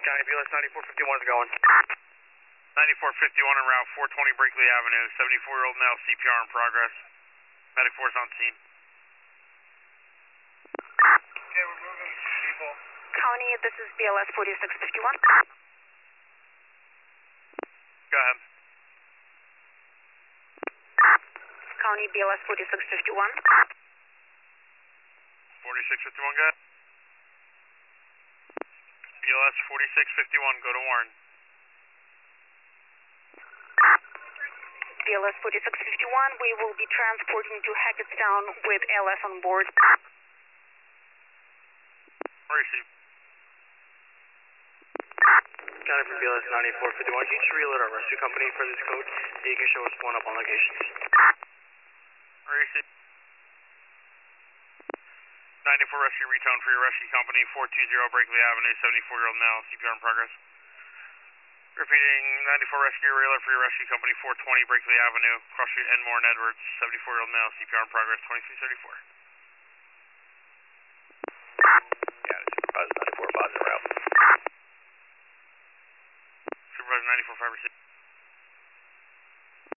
County, BLS 9451 is going. 9451 en route, 420 Brinkley Avenue, 74-year-old male, CPR in progress. Medic force on scene. Okay, we're moving people. County, this is BLS 4651. Go ahead. County, BLS 4651. 4651, go ahead. BLS 4651, go to Warren. BLS 4651, we will be transporting to Hackettstown with LS on board. Receive. County from BLS 9451. Can you just reload our rescue company for this code so you can show us one up on locations? Receive. 94 rescue retone for your rescue company, 420 Brinkley Avenue, 74-year-old male, CPR in progress. Repeating, 94 rescue railer for your rescue company, 420 Brinkley Avenue, Cross Street, Enmore and Edwards, 74-year-old male, CPR in progress, 2334. Yeah, Supervisor 94 5 en route. Supervisor 94 5 receive.